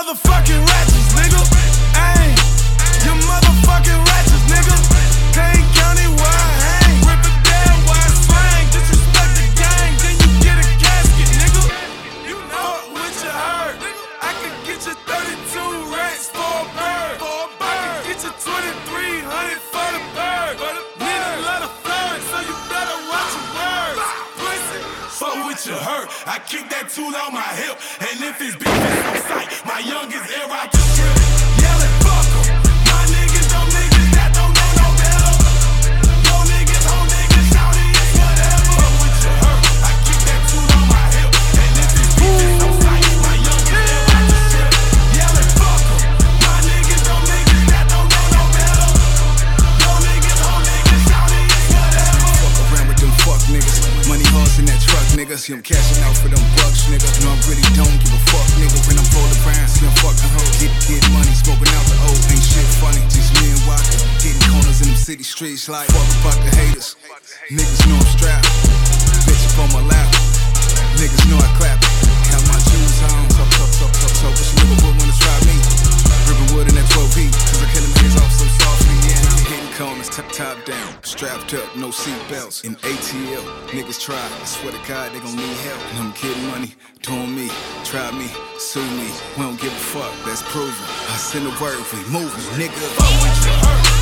motherfucking ratchets, nigga. Ayy, you motherfucking ratchets, nigga. Kane County, where I hang. Rip it down, where I slang. Disrespect the gang, then you get a casket, nigga. You know what you heard. I could get you 32 racks for a bird. I could get you 2,300 for the bird. Need a lot of flirt, so you better watch your words. Pussy, fuck what you heard. I kick that tool on my hip, and if it's beef, it's on sight. My youngest air out the strip. Yell it, fuck 'em. My niggas, don't niggas that don't know no better. Yo niggas, ho niggas, shouty, it's whatever. Fuck what you heard. I kick that tool on my hip, and if it's beef, it's on sight. My youngest air out the strip. Yell it, fuck 'em. My niggas, don't niggas that don't know no better. Yo niggas, ho niggas, shouty, it's whatever. Fuck around with them fuck niggas. Money horse in that truck, nigga. See I'm cashing out for them bucks, nigga. No, I really don't give a fuck, nigga. When I'm rolling around, see I'm fucking hoes. Get money, smoking out the old. Ain't shit funny, just me and Walker. Hitting corners in them city streets like fuck the haters. Niggas know I'm strapped. Bitch up on my lap. Niggas know I clap. Have my shoes on. So what you nigga would wanna try me? Ripping wood in that 12V. Cause I kill them niggas off so softly. Yeah, hitting corners, top down. Strapped up, no seatbelts. In ATL, niggas try. I swear to God, they gon' need help. And I'm getting money, doing me. Try me, sue me. We don't give a fuck, that's proven. I send a word, we moving, nigga. Fuck what you heard.